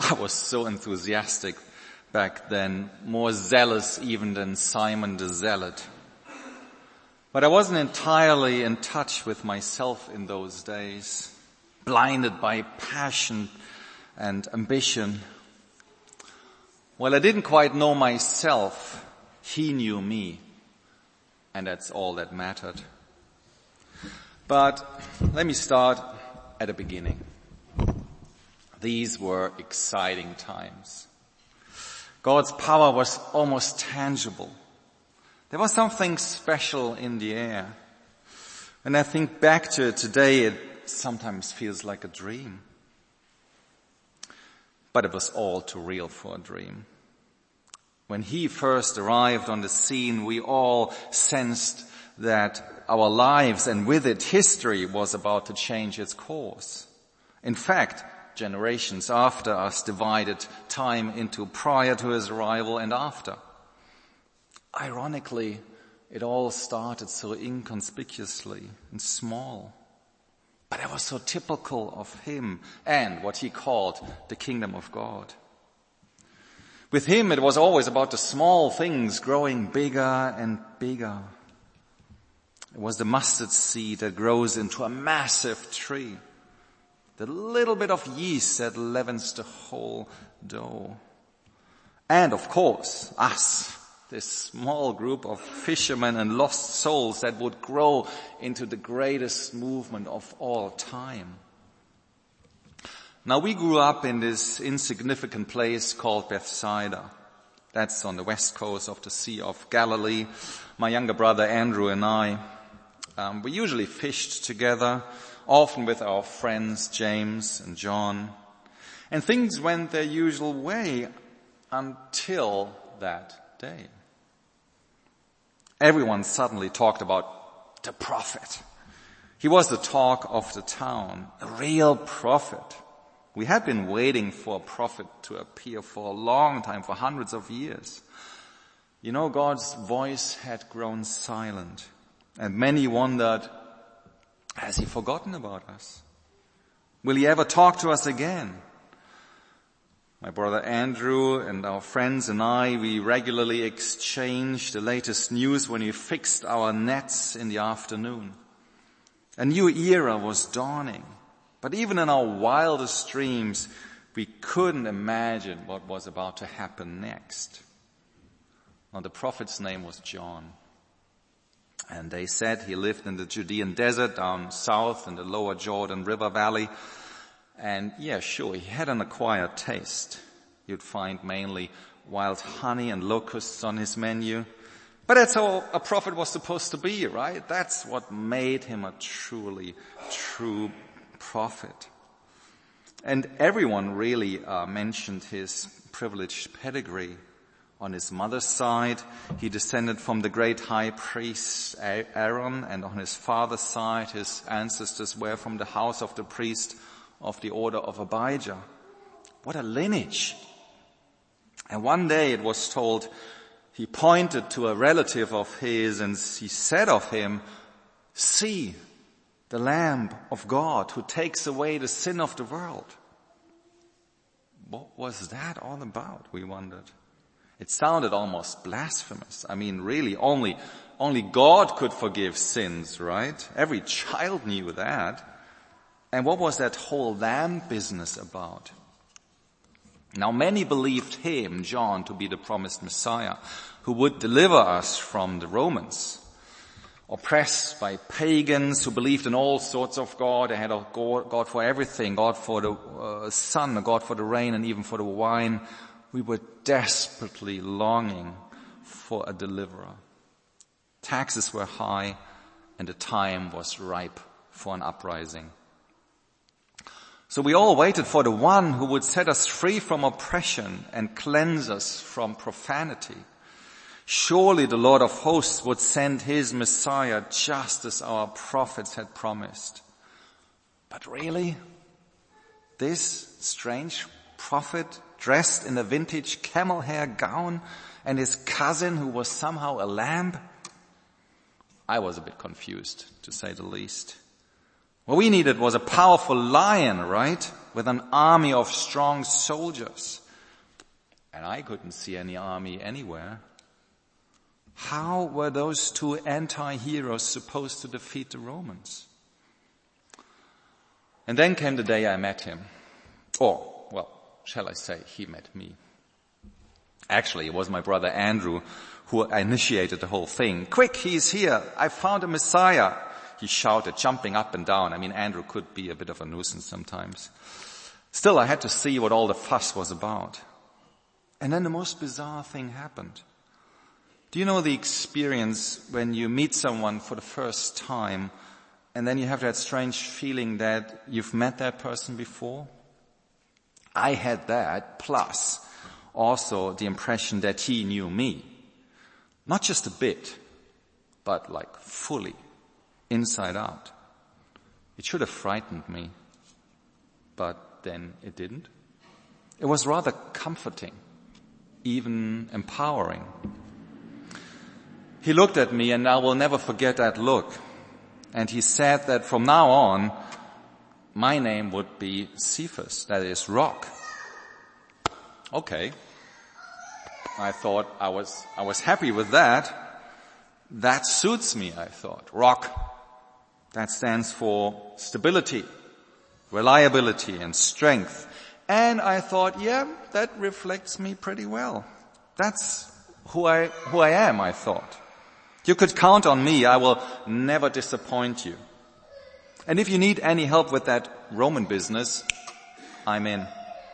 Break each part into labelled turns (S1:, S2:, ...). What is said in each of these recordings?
S1: I was so enthusiastic back then, more zealous even than Simon the Zealot. But I wasn't entirely in touch with myself in those days, blinded by passion and ambition. Well, I didn't quite know myself. He knew me, and that's all that mattered. But let me start at the beginning. These were exciting times. God's power was almost tangible. There was something special in the air. When I think back to it today, it sometimes feels like a dream. But it was all too real for a dream. When he first arrived on the scene, we all sensed that our lives and with it history was about to change its course. In fact, generations after us divided time into prior to his arrival and after. Ironically, it all started so inconspicuously and small. But it was so typical of him and what he called the kingdom of God. With him, it was always about the small things growing bigger and bigger. It was the mustard seed that grows into a massive tree. The little bit of yeast that leavens the whole dough. And of course, us, this small group of fishermen and lost souls that would grow into the greatest movement of all time. Now, we grew up in this insignificant place called Bethsaida. That's on the west coast of the Sea of Galilee. My younger brother Andrew and I, we usually fished together, often with our friends James and John. And things went their usual way until that day. Everyone suddenly talked about the prophet. He was the talk of the town, a real prophet. We had been waiting for a prophet to appear for a long time, for hundreds of years. You know, God's voice had grown silent, and many wondered, has he forgotten about us? Will he ever talk to us again? My brother Andrew and our friends and I, we regularly exchanged the latest news when we fixed our nets in the afternoon. A new era was dawning, but even in our wildest dreams, we couldn't imagine what was about to happen next. Now, the prophet's name was John. And they said he lived in the Judean desert down south in the lower Jordan River Valley. And yeah, sure, he had an acquired taste. You'd find mainly wild honey and locusts on his menu. But that's how a prophet was supposed to be, right? That's what made him a truly true prophet. And everyone really mentioned his privileged pedigree. On his mother's side, he descended from the great high priest Aaron, and on his father's side, his ancestors were from the house of the priest of the order of Abijah. What a lineage! And one day it was told, he pointed to a relative of his and he said of him, "See, the Lamb of God who takes away the sin of the world." What was that all about, we wondered. It sounded almost blasphemous. I mean, really, only God could forgive sins, right? Every child knew that. And what was that whole lamb business about? Now, many believed him, John, to be the promised Messiah who would deliver us from the Romans. Oppressed by pagans who believed in all sorts of God. They had a God for everything, God for the sun, a God for the rain, and even for the wine. We were desperately longing for a deliverer. Taxes were high, and the time was ripe for an uprising. So we all waited for the one who would set us free from oppression and cleanse us from profanity. Surely the Lord of hosts would send his Messiah just as our prophets had promised. But really, this strange prophet dressed in a vintage camel hair gown and his cousin who was somehow a lamb? I was a bit confused, to say the least. What we needed was a powerful lion, right? with an army of strong soldiers. And I couldn't see any army anywhere. How were those two anti-heroes supposed to defeat the Romans? And then came the day I met him. Or, well, shall I say, he met me. Actually, it was my brother Andrew who initiated the whole thing. Quick, he's here. I found a Messiah. He shouted, jumping up and down. I mean, Andrew could be a bit of a nuisance sometimes. Still, I had to see what all the fuss was about. And then the most bizarre thing happened. Do you know the experience when you meet someone for the first time and then you have that strange feeling that you've met that person before? I had that, plus also the impression that he knew me. Not just a bit, but like fully, inside out. It should have frightened me, but then it didn't. It was rather comforting, even empowering. He looked at me, and I will never forget that look. And he said that from now on, my name would be Cephas, that is, Rock. Okay. I thought I was happy with that. That suits me, I thought. Rock. That stands for stability, reliability, and strength. And I thought, yeah, that reflects me pretty well. That's who I am, I thought. You could count on me. I will never disappoint you. And if you need any help with that Roman business, I'm in.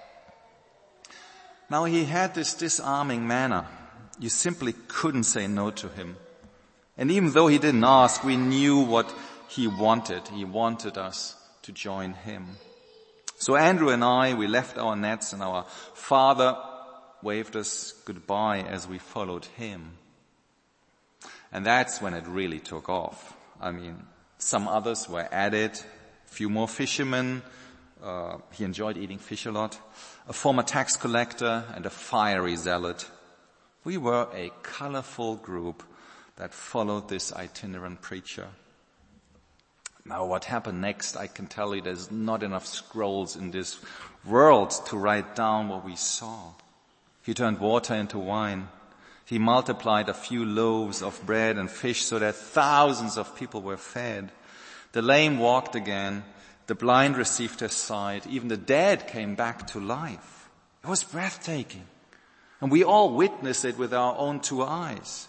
S1: Now, he had this disarming manner. You simply couldn't say no to him. And even though he didn't ask, we knew what he wanted. He wanted us to join him. So Andrew and I, we left our nets, and our father waved us goodbye as we followed him. And that's when it really took off. I mean, some others were added, a few more fishermen. He enjoyed eating fish a lot. A former tax collector and a fiery zealot. We were a colorful group that followed this itinerant preacher. Now, what happened next, I can tell you there's not enough scrolls in this world to write down what we saw. He turned water into wine. He multiplied a few loaves of bread and fish so that thousands of people were fed. The lame walked again. The blind received their sight. Even the dead came back to life. It was breathtaking. And we all witnessed it with our own two eyes.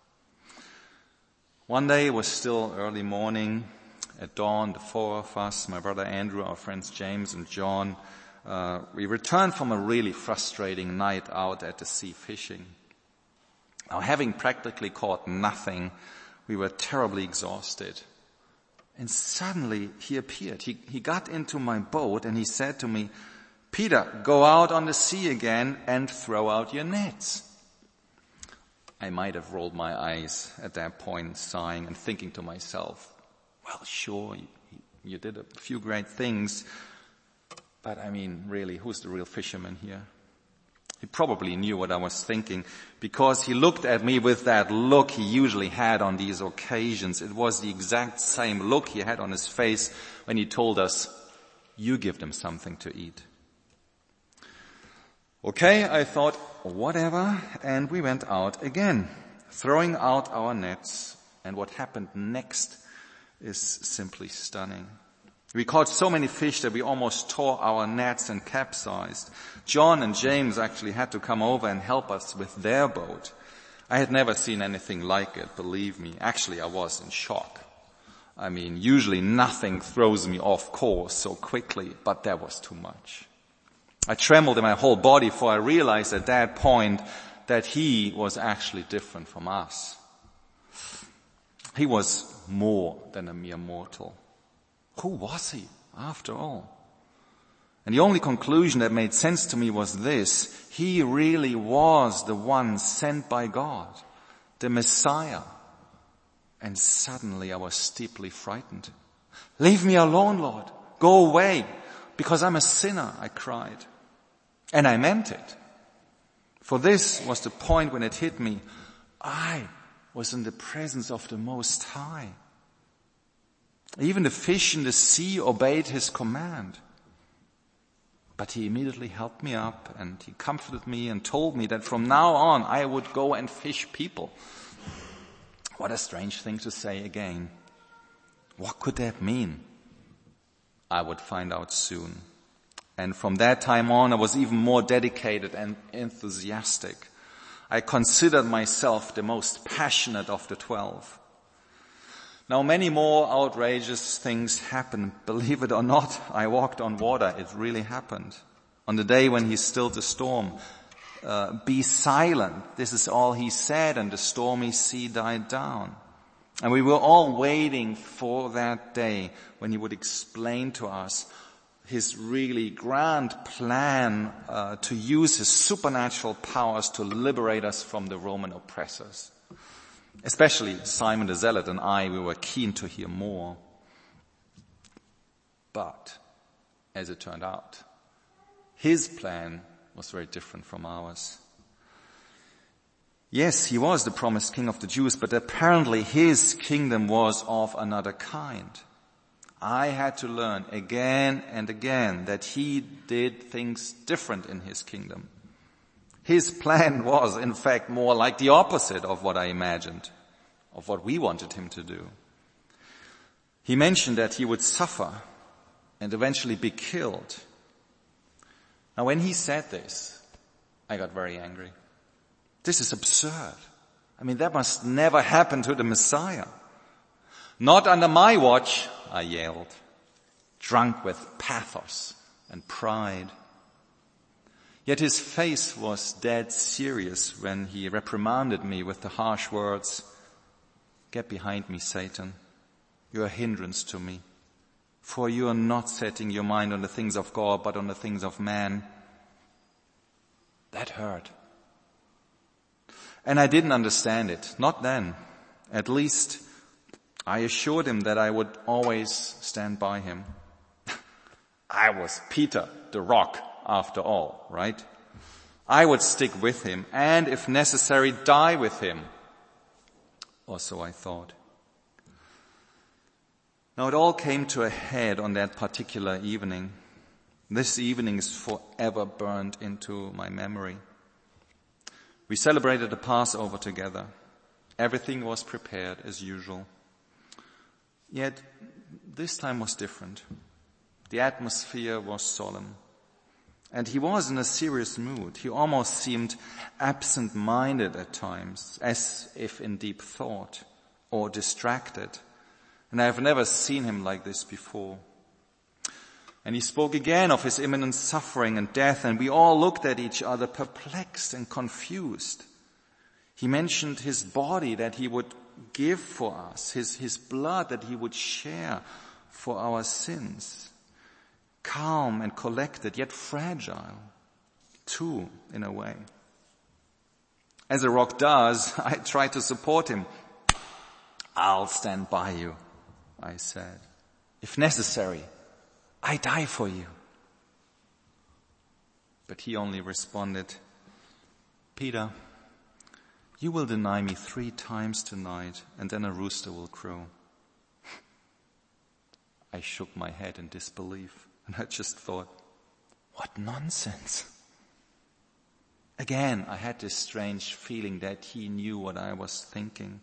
S1: One day, it was still early morning. At dawn, the four of us, my brother Andrew, our friends James and John, we returned from a really frustrating night out at the sea fishing. Now, having practically caught nothing, we were terribly exhausted. And suddenly he appeared. He got into my boat and he said to me, "Peter, go out on the sea again and throw out your nets." I might have rolled my eyes at that point, sighing and thinking to myself, well, sure, you did a few great things, but I mean, really, who's the real fisherman here? He probably knew what I was thinking because he looked at me with that look he usually had on these occasions. It was the exact same look he had on his face when he told us, "You give them something to eat." Okay, I thought, whatever, and we went out again, throwing out our nets, and what happened next is simply stunning. We caught so many fish that we almost tore our nets and capsized. John and James actually had to come over and help us with their boat. I had never seen anything like it, believe me. Actually, I was in shock. I mean, usually nothing throws me off course so quickly, but that was too much. I trembled in my whole body, for I realized at that point that he was actually different from us. He was more than a mere mortal. Who was he, after all? And the only conclusion that made sense to me was this: he really was the one sent by God, the Messiah. And suddenly I was deeply frightened. "Leave me alone, Lord. Go away, because I'm a sinner," I cried. And I meant it. For this was the point when it hit me. I was in the presence of the Most High. Even the fish in the sea obeyed his command. But he immediately helped me up and he comforted me and told me that from now on I would go and fish people. What a strange thing to say again. What could that mean? I would find out soon. And from that time on, I was even more dedicated and enthusiastic. I considered myself the most passionate of the 12. Now, many more outrageous things happened. Believe it or not, I walked on water. It really happened. On the day when he stilled the storm, be silent. This is all he said, and the stormy sea died down. And we were all waiting for that day when he would explain to us his really grand plan to use his supernatural powers to liberate us from the Roman oppressors. Especially Simon the Zealot and I, we were keen to hear more. But, as it turned out, his plan was very different from ours. Yes, he was the promised king of the Jews, but apparently his kingdom was of another kind. I had to learn again and again that he did things different in his kingdom. His plan was, in fact, more like the opposite of what I imagined, of what we wanted him to do. He mentioned that he would suffer and eventually be killed. Now, when he said this, I got very angry. This is absurd. I mean, that must never happen to the Messiah. Not under my watch, I yelled, drunk with pathos and pride. Yet his face was dead serious when he reprimanded me with the harsh words, "Get behind me, Satan. You're a hindrance to me. For you are not setting your mind on the things of God, but on the things of man." That hurt. And I didn't understand it. Not then. At least I assured him that I would always stand by him. I was Peter, the rock, after all, right? I would stick with him and, if necessary, die with him. Or so I thought. Now, it all came to a head on that particular evening. This evening is forever burned into my memory. We celebrated the Passover together. Everything was prepared as usual. Yet, this time was different. The atmosphere was solemn. And he was in a serious mood. He almost seemed absent-minded at times, as if in deep thought or distracted. And I have never seen him like this before. And he spoke again of his imminent suffering and death, and we all looked at each other perplexed and confused. He mentioned his body that he would give for us, his blood that he would share for our sins. Calm and collected, yet fragile, too, in a way. As a rock does, I tried to support him. "I'll stand by you," I said. "If necessary, I die for you." But he only responded, "Peter, you will deny me 3 times tonight, and then a rooster will crow." I shook my head in disbelief, and I just thought, what nonsense. Again, I had this strange feeling that he knew what I was thinking.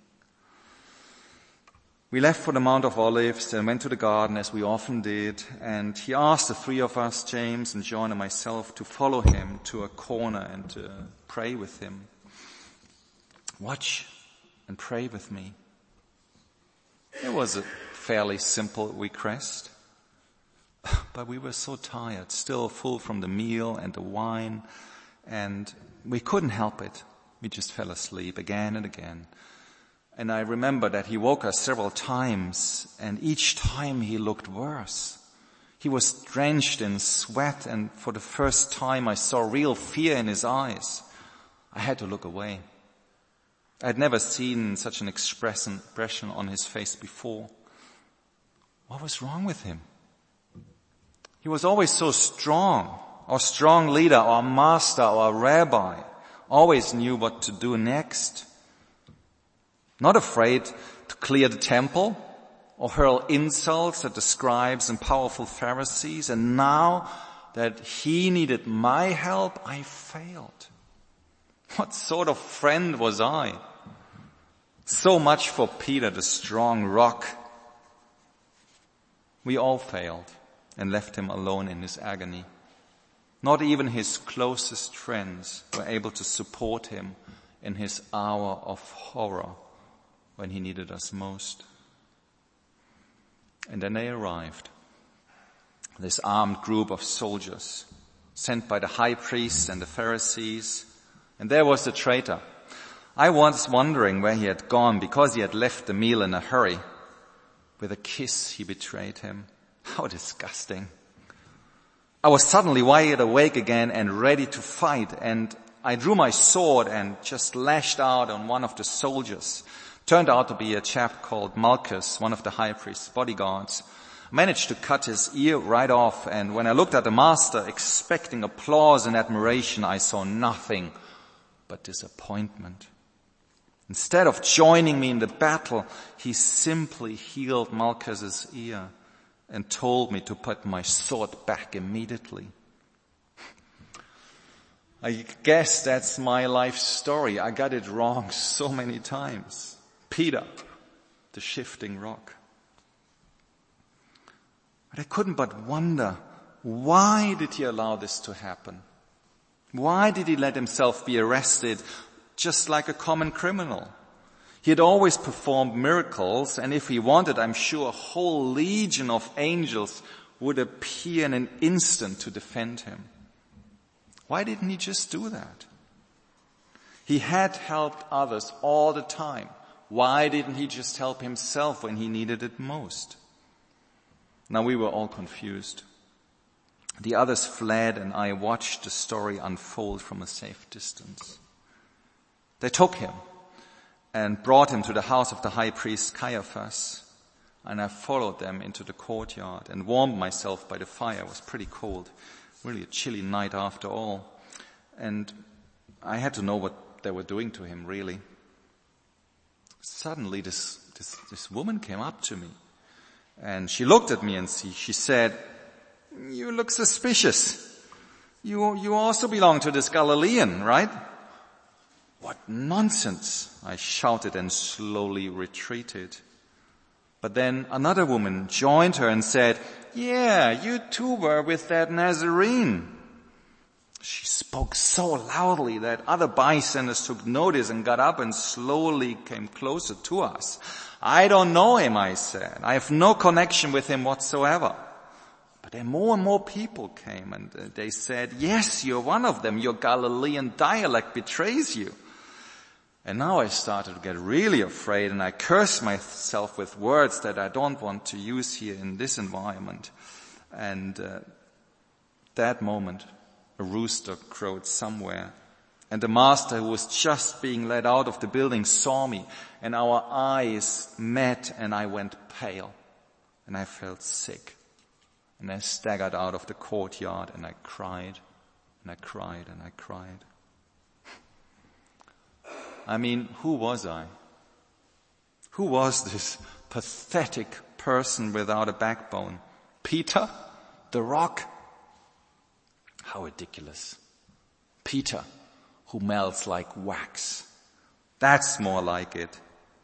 S1: We left for the Mount of Olives and went to the garden as we often did, and he asked the 3 of us, James and John and myself, to follow him to a corner and to pray with him. Watch and pray with me. It was a fairly simple request, but we were so tired, still full from the meal and the wine, and we couldn't help it. We just fell asleep again and again. And I remember that he woke us several times, and each time he looked worse. He was drenched in sweat, and for the first time I saw real fear in his eyes. I had to look away. I had never seen such an expression on his face before. What was wrong with him? He was always so strong, our strong leader, our master, our rabbi, always knew what to do next. Not afraid to clear the temple or hurl insults at the scribes and powerful Pharisees. And now, that he needed my help, I failed. What sort of friend was I? So much for Peter, the strong rock. We all failed and left him alone in his agony. Not even his closest friends were able to support him in his hour of horror when he needed us most. And then they arrived. This armed group of soldiers sent by the high priests and the Pharisees. And there was the traitor. I was wondering where he had gone because he had left the meal in a hurry. With a kiss he betrayed him. How disgusting. I was suddenly wide awake again and ready to fight, and I drew my sword and just lashed out on one of the soldiers. Turned out to be a chap called Malchus, one of the high priest's bodyguards. Managed to cut his ear right off, and when I looked at the master expecting applause and admiration, I saw nothing but disappointment. Instead of joining me in the battle, he simply healed Malchus's ear and told me to put my sword back immediately. I guess that's my life story. I got it wrong so many times. Peter, the shifting rock. But I couldn't but wonder, why did he allow this to happen? Why did he let himself be arrested just like a common criminal? He had always performed miracles, and if he wanted, I'm sure a whole legion of angels would appear in an instant to defend him. Why didn't he just do that? He had helped others all the time. Why didn't he just help himself when he needed it most? Now we were all confused. The others fled, and I watched the story unfold from a safe distance. They took him and brought him to the house of the high priest Caiaphas, and I followed them into the courtyard and warmed myself by the fire. It was pretty cold, really a chilly night after all, and I had to know what they were doing to him, really. Suddenly this woman came up to me, and she looked at me and she said, "You look suspicious. You also belong to this Galilean, right?" "What nonsense," I shouted and slowly retreated. But then another woman joined her and said, "Yeah, you too were with that Nazarene." She spoke so loudly that other bystanders took notice and got up and slowly came closer to us. "I don't know him," I said. "I have no connection with him whatsoever." But then more and more people came, and they said, "Yes, you're one of them. Your Galilean dialect betrays you." And now I started to get really afraid, and I cursed myself with words that I don't want to use here in this environment. And that moment, a rooster crowed somewhere, and the master, who was just being led out of the building, saw me, and our eyes met, and I went pale, and I felt sick. And I staggered out of the courtyard, and I cried, and I cried, and I cried. I mean, who was I? Who was this pathetic person without a backbone? Peter, the rock? How ridiculous. Peter, who melts like wax. That's more like it.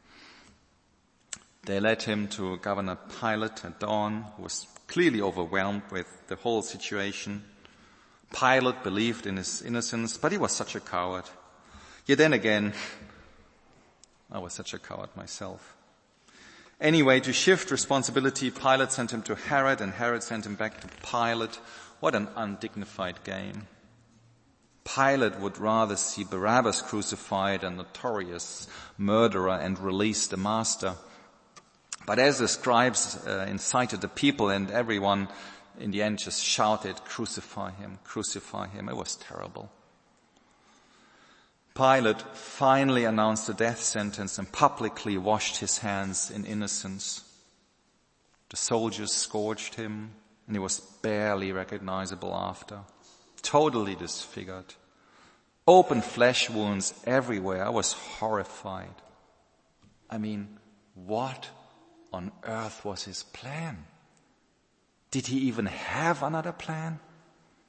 S1: They led him to Governor Pilate at dawn, who was clearly overwhelmed with the whole situation. Pilate believed in his innocence, but he was such a coward. Yet then again, I was such a coward myself. Anyway, to shift responsibility, Pilate sent him to Herod, and Herod sent him back to Pilate. What an undignified game. Pilate would rather see Barabbas crucified, a notorious murderer, and release the master. But as the scribes incited the people, and everyone in the end just shouted, "Crucify him, crucify him." It was terrible. Pilate finally announced the death sentence and publicly washed his hands in innocence. The soldiers scourged him, and he was barely recognizable after. Totally disfigured. Open flesh wounds everywhere. I was horrified. I mean, what on earth was his plan? Did he even have another plan?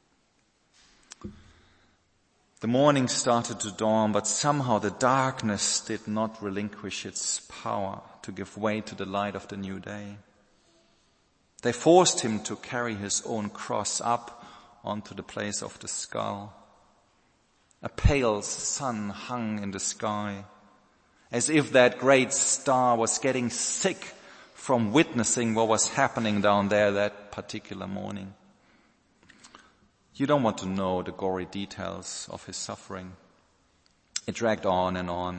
S1: The morning started to dawn, but somehow the darkness did not relinquish its power to give way to the light of the new day. They forced him to carry his own cross up onto the place of the skull. A pale sun hung in the sky, as if that great star was getting sick from witnessing what was happening down there that particular morning. You don't want to know the gory details of his suffering. It dragged on,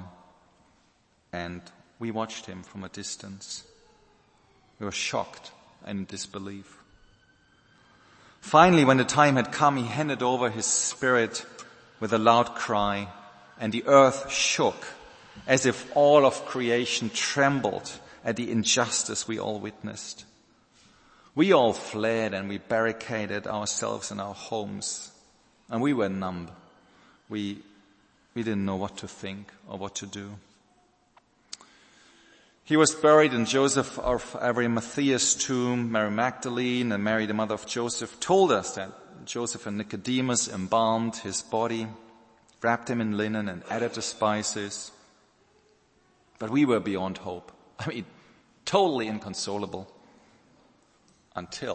S1: and we watched him from a distance. We were shocked and in disbelief. Finally, when the time had come, he handed over his spirit with a loud cry, and the earth shook as if all of creation trembled at the injustice we all witnessed. We all fled and we barricaded ourselves in our homes, and we were numb. We didn't know what to think or what to do. He was buried in Joseph of Arimathea's tomb. Mary Magdalene and Mary, the mother of Joseph, told us that Joseph and Nicodemus embalmed his body, wrapped him in linen and added the spices. But we were beyond hope. Totally inconsolable. Until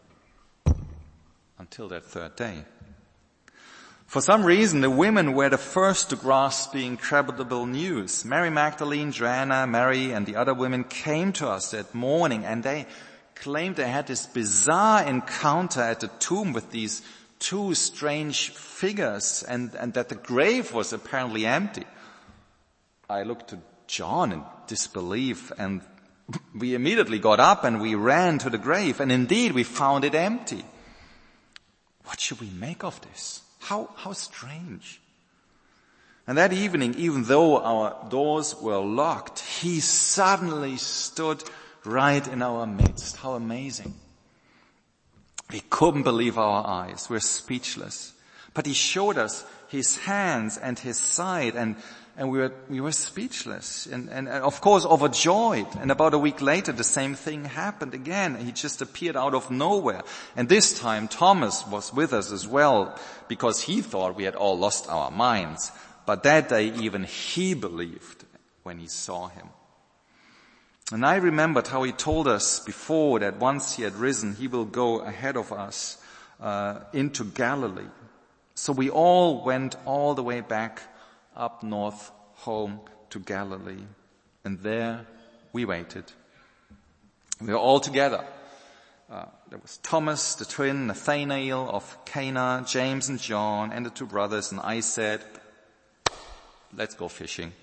S1: that third day. For some reason, the women were the first to grasp the incredible news. Mary Magdalene, Joanna, Mary, and the other women came to us that morning, and they claimed they had this bizarre encounter at the tomb with these two strange figures, and that the grave was apparently empty. I looked to John in disbelief, and we immediately got up and we ran to the grave, and indeed we found it empty. What should we make of this? How strange. And that evening, even though our doors were locked, he suddenly stood right in our midst. How amazing. We couldn't believe our eyes. We're speechless. But he showed us his hands and his side, and we were speechless and of course overjoyed. And about a week later, the same thing happened again. He just appeared out of nowhere. And this time Thomas was with us as well, because he thought we had all lost our minds. But that day even he believed when he saw him. And I remembered how he told us before that once he had risen, he will go ahead of us into Galilee. So we all went all the way back up north home to Galilee. And there we waited. We were all together. There was Thomas, the twin, Nathanael of Cana, James and John, and the two brothers. And I said, let's go fishing.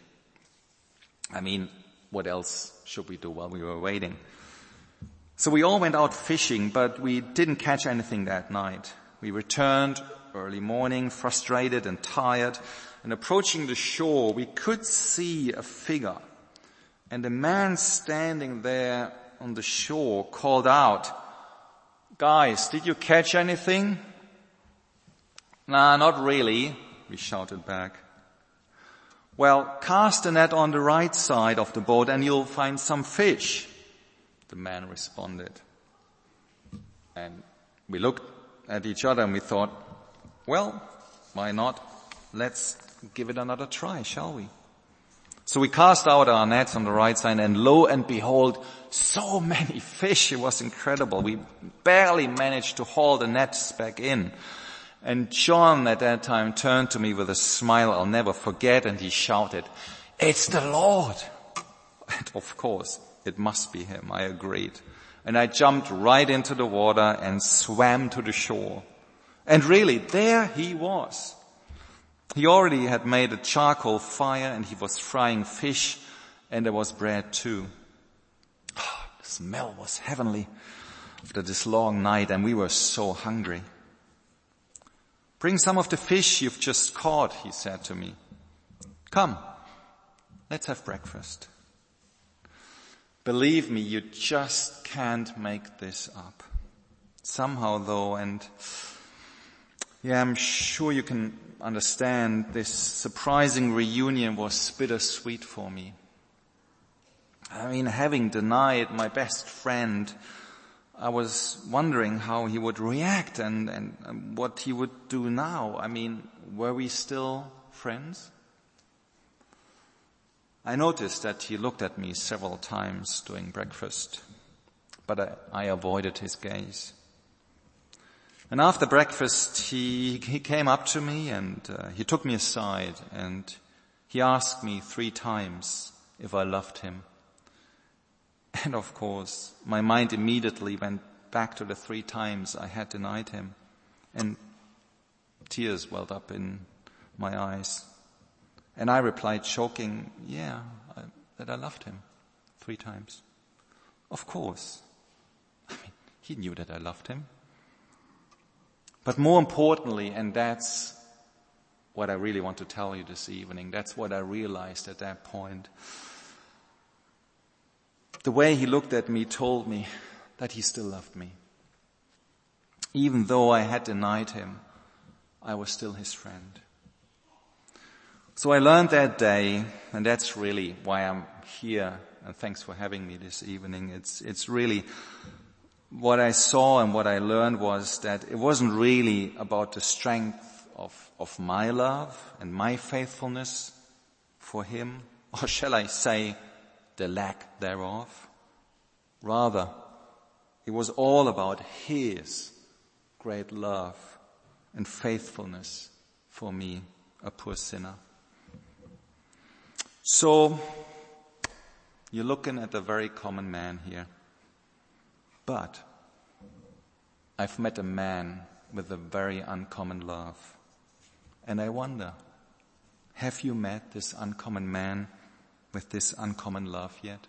S1: What else should we do while we were waiting? So we all went out fishing, but we didn't catch anything that night. We returned early morning, frustrated and tired, and approaching the shore, we could see a figure. And the man standing there on the shore called out, "Guys, did you catch anything?" "Nah, not really," we shouted back. "Well, cast the net on the right side of the boat and you'll find some fish," the man responded. And we looked at each other and we thought, well, why not? Let's give it another try, shall we? So we cast out our nets on the right side, and lo and behold, so many fish. It was incredible. We barely managed to haul the nets back in. And John at that time turned to me with a smile I'll never forget, and he shouted, "It's the Lord!" And of course, it must be him, I agreed. And I jumped right into the water and swam to the shore. And really, there he was. He already had made a charcoal fire, and he was frying fish, and there was bread too. The smell was heavenly after this long night, and we were so hungry. "Bring some of the fish you've just caught," he said to me. "Come, let's have breakfast." Believe me, you just can't make this up. Somehow though, and I'm sure you can understand, this surprising reunion was bittersweet for me. Having denied my best friend, I was wondering how he would react and what he would do now. were we still friends? I noticed that he looked at me several times during breakfast, but I avoided his gaze. And after breakfast, he came up to me and he took me aside and he asked me 3 times if I loved him. And of course, my mind immediately went back to the 3 times I had denied him, and tears welled up in my eyes. And I replied, choking, that I loved him 3 times. Of course. He knew that I loved him. But more importantly, and that's what I really want to tell you this evening, that's what I realized at that point. The way he looked at me told me that he still loved me. Even though I had denied him, I was still his friend. So I learned that day, and that's really why I'm here, and thanks for having me this evening. It's really what I saw and what I learned was that it wasn't really about the strength of my love and my faithfulness for him, or shall I say, the lack thereof. Rather, it was all about his great love and faithfulness for me, a poor sinner. So, you're looking at a very common man here. But I've met a man with a very uncommon love. And I wonder, have you met this uncommon man with this uncommon love yet?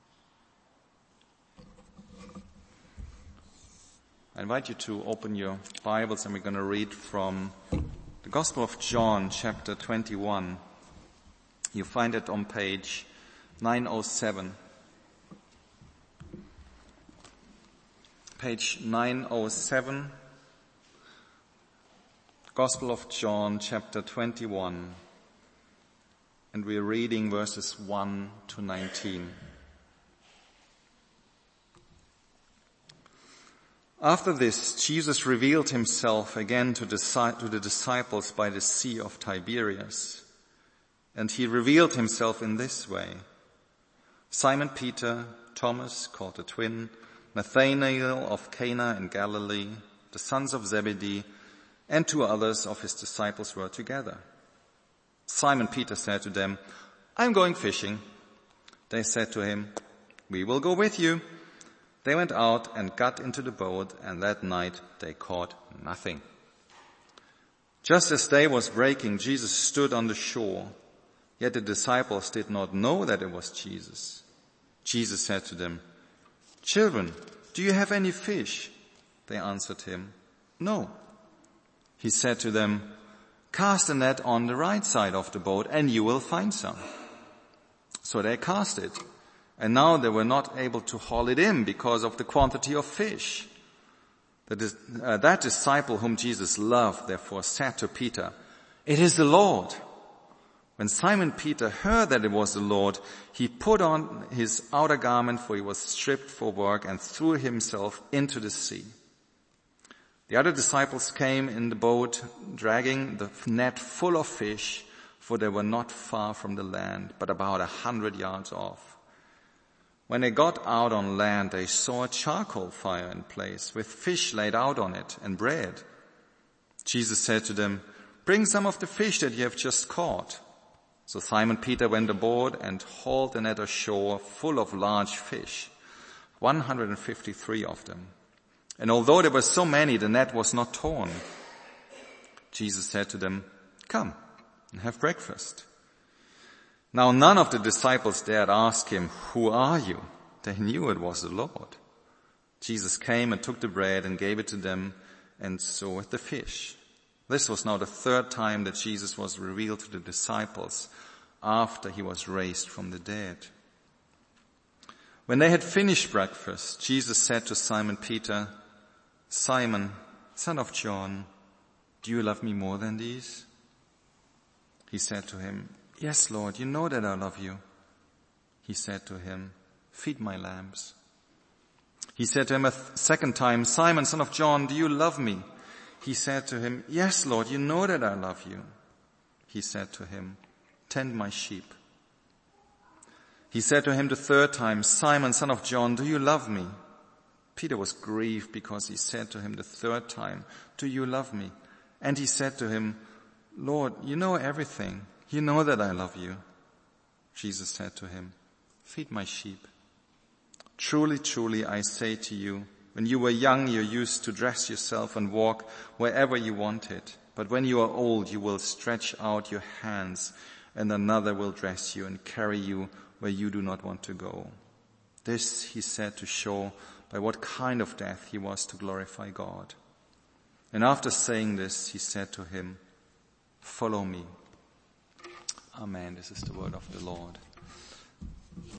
S1: I invite you to open your Bibles and we're going to read from the Gospel of John, chapter 21. You find it on page 907. Page 907, Gospel of John, chapter 21, and we're reading verses 1 to 19. After this, Jesus revealed himself again to the disciples by the Sea of Tiberias, and he revealed himself in this way. Simon Peter, Thomas, called the twin, Nathanael of Cana in Galilee, the sons of Zebedee, and 2 others of his disciples were together. Simon Peter said to them, "I'm going fishing." They said to him, "We will go with you." They went out and got into the boat, and that night they caught nothing. Just as day was breaking, Jesus stood on the shore, yet the disciples did not know that it was Jesus. Jesus said to them, "Children, do you have any fish?" They answered him, "No." He said to them, "Cast a net on the right side of the boat and you will find some." So they cast it, and now they were not able to haul it in because of the quantity of fish. That disciple whom Jesus loved therefore said to Peter, "It is the Lord." When Simon Peter heard that it was the Lord, he put on his outer garment, for he was stripped for work, and threw himself into the sea. The other disciples came in the boat, dragging the net full of fish, for they were not far from the land, but about 100 yards off. When they got out on land, they saw a charcoal fire in place, with fish laid out on it, and bread. Jesus said to them, "Bring some of the fish that you have just caught." So Simon Peter went aboard and hauled the net ashore full of large fish, 153 of them. And although there were so many, the net was not torn. Jesus said to them, "Come and have breakfast." Now none of the disciples dared ask him, "Who are you?" They knew it was the Lord. Jesus came and took the bread and gave it to them, and so with the fish. This was now the 3rd time that Jesus was revealed to the disciples after he was raised from the dead. When they had finished breakfast, Jesus said to Simon Peter, "Simon, son of John, do you love me more than these?" He said to him, "Yes, Lord, you know that I love you." He said to him, "Feed my lambs." He said to him a 2nd time, "Simon, son of John, do you love me?" He said to him, "Yes, Lord, you know that I love you." He said to him, "Tend my sheep." He said to him the third time, "Simon, son of John, do you love me?" Peter was grieved because he said to him the third time, "Do you love me?" And he said to him, "Lord, you know everything. You know that I love you." Jesus said to him, "Feed my sheep. Truly, truly, I say to you, when you were young, you used to dress yourself and walk wherever you wanted. But when you are old, you will stretch out your hands, and another will dress you and carry you where you do not want to go." This he said to show by what kind of death he was to glorify God. And after saying this, he said to him, "Follow me." Amen. This is the word of the Lord.